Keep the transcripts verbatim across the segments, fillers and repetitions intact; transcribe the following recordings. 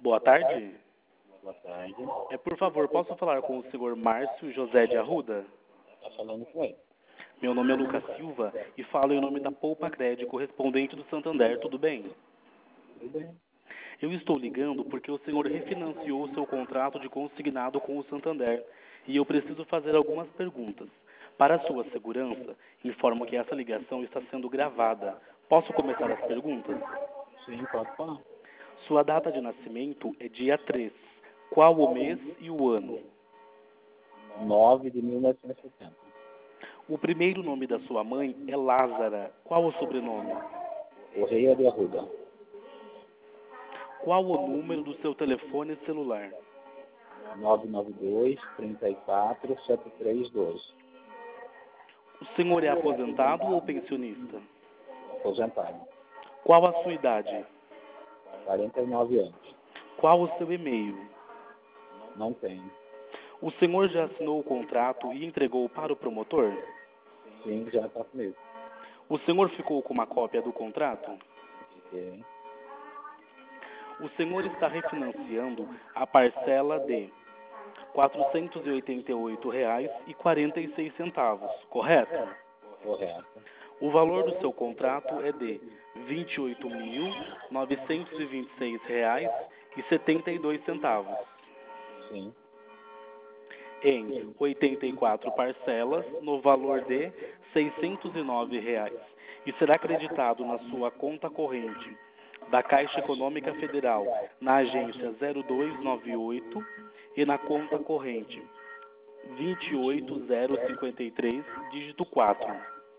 Boa tarde. Boa tarde. É, por favor, posso falar com o senhor Márcio José de Arruda? Está falando com ele. Meu nome é Lucas Silva e falo em nome da Poupa Crédito, correspondente do Santander, tudo bem? Tudo bem? Eu estou ligando porque o senhor refinanciou o seu contrato de consignado com o Santander e eu preciso fazer algumas perguntas. Para sua segurança, informo que essa ligação está sendo gravada. Posso começar as perguntas? Sim, pode falar. Sua data de nascimento é dia três. Qual o mês e o ano? nove de mil novecentos e setenta. O primeiro nome da sua mãe é Lázara. Qual o sobrenome? Correia de Arruda. Qual o número do seu telefone celular? nove nove dois, três quatro, sete três dois. O senhor é aposentado ou pensionista? Aposentado. Qual a sua idade? quarenta e nove anos. Qual o seu e-mail? Não tenho. O senhor já assinou o contrato e entregou para o promotor? Sim, já está comigo. O senhor ficou com uma cópia do contrato? Fiquei. O senhor está refinanciando a parcela de quatrocentos e oitenta e oito reais e quarenta e seis centavos, correto? Correto. O valor do seu contrato é de vinte e oito mil novecentos e vinte e seis reais e setenta e dois centavos, Sim. em oitenta e quatro parcelas no valor de seiscentos e nove reais e será creditado na sua conta corrente da Caixa Econômica Federal na agência zero dois nove oito e na conta corrente vinte e oito zero cinquenta e três, dígito quatro.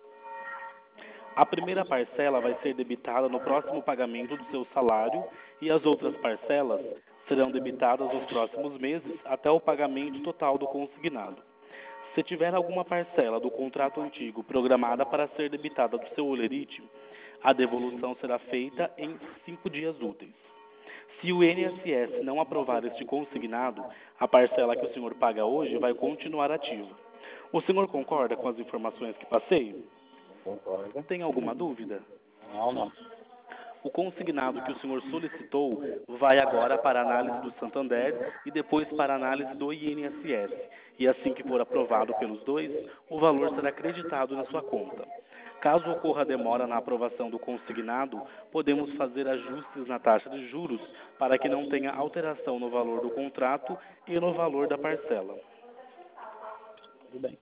A primeira parcela vai ser debitada no próximo pagamento do seu salário e as outras parcelas serão debitadas nos próximos meses até o pagamento total do consignado. Se tiver alguma parcela do contrato antigo programada para ser debitada do seu holerite, a devolução será feita em cinco dias úteis. Se o I N S S não aprovar este consignado, a parcela que o senhor paga hoje vai continuar ativa. O senhor concorda com as informações que passei? Concorda? Tem alguma dúvida? Não, não. O consignado que o senhor solicitou vai agora para a análise do Santander e depois para a análise do I N S S. E assim que for aprovado pelos dois, o valor será creditado na sua conta. Caso ocorra demora na aprovação do consignado, podemos fazer ajustes na taxa de juros para que não tenha alteração no valor do contrato e no valor da parcela. Tudo bem.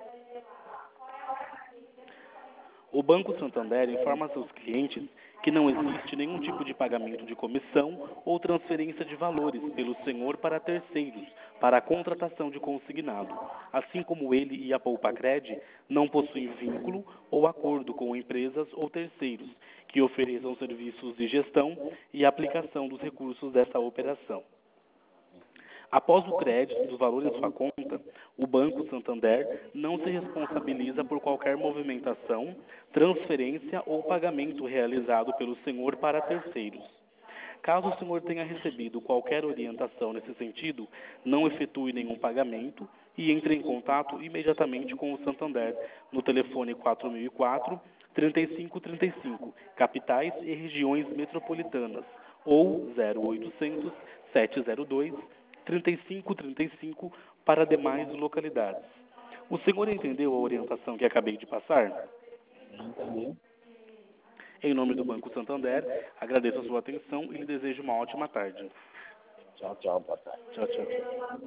O Banco Santander informa a seus clientes que não existe nenhum tipo de pagamento de comissão ou transferência de valores pelo senhor para terceiros para a contratação de consignado, assim como ele e a Poupacred não possuem vínculo ou acordo com empresas ou terceiros que ofereçam serviços de gestão e aplicação dos recursos dessa operação. Após o crédito do valor em sua conta, o Banco Santander não se responsabiliza por qualquer movimentação, transferência ou pagamento realizado pelo senhor para terceiros. Caso o senhor tenha recebido qualquer orientação nesse sentido, não efetue nenhum pagamento e entre em contato imediatamente com o Santander no telefone quatro mil e quatro, trinta e cinco trinta e cinco, capitais e regiões metropolitanas, ou zero oitocentos, sete zero dois, trinta e cinco trinta e cinco para demais localidades. O senhor entendeu a orientação que acabei de passar? Entendi. Em nome do Banco Santander, agradeço a sua atenção e lhe desejo uma ótima tarde. Tchau, tchau. Boa tarde. Tchau, tchau.